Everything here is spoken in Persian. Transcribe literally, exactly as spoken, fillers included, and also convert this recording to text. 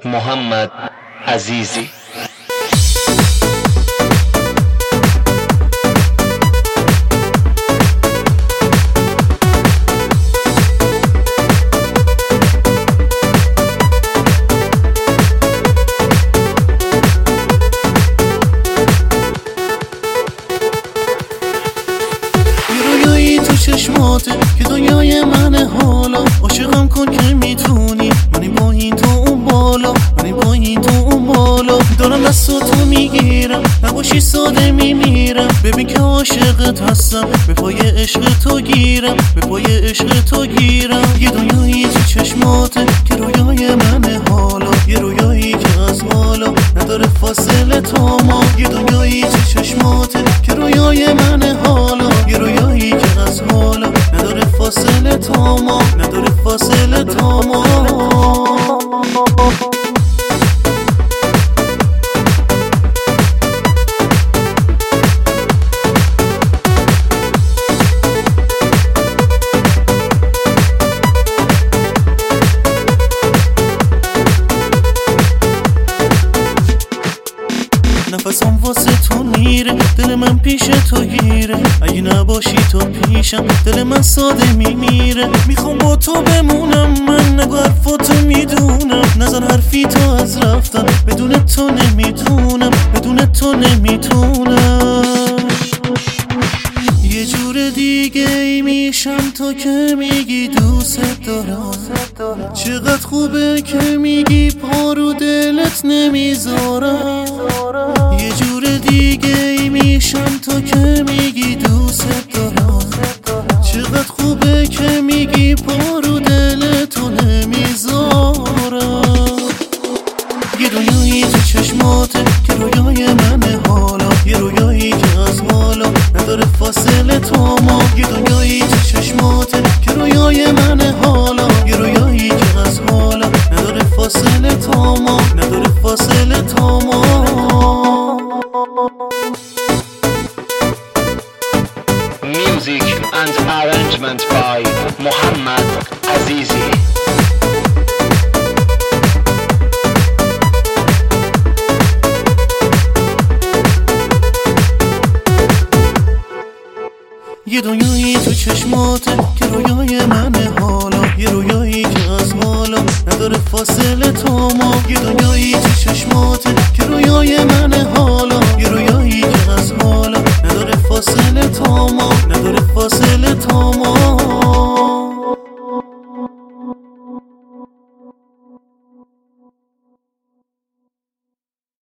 محمد عزیزی. چشماته که دنیای منه حالا، عاشقم کن که میتونی، منی با این تو اون بالا، منی با این تو اون بالا. دارم دستاتو میگیرم، نباشی ساده میمیرم، ببین که عاشقت هستم، به پای عشق تو گیرم، به پای عشق تو گیرم. یه دنیایی تو چشماته که رویای منه حالا، یه رویایی که از حالا نداره فاصله تا ما. یه دنیایی تو چشماته که رویای منه حالا، یه رویایی که از حالا نداره فاصله تا ما، نداره فاصله تا ما. نفسم واسه تو میره، دل من پیش تو گیره، اگه نباشی تو پیشم دل من ساده میمیره. میخوام با تو بمونم، من نگو حرفاتو میدونم، نزن حرفی تو از رفتن، بدون تو نمیتونم، بدون تو نمیتونم. یه جور دیگه ای میشم تو که میگی دوست دارم، چقدر خوبه که میگی پا رو دلت نمیذارم. یه جور دیگه ای میشم تو که میگی دوست دارم، چقدر خوبه که میگی پا رو دلتو نمیذارم. یه رویایی تو چشماته که رویای منه حالا، یه رویایی که از حالا نداره فاصله تا ما. یه دنیایی تو چشماته که رویای منه حالا، یه رویایی که از حالا نداره فاصله تا ما، نداره فاصله تا ما. Music and arrangement by محمد عزیزی. یه دنیایی تو چشماته که رویای منه حالا، یه رویایی که از حالا نداره فاصله تا ما. یه دنیایی تو چشماته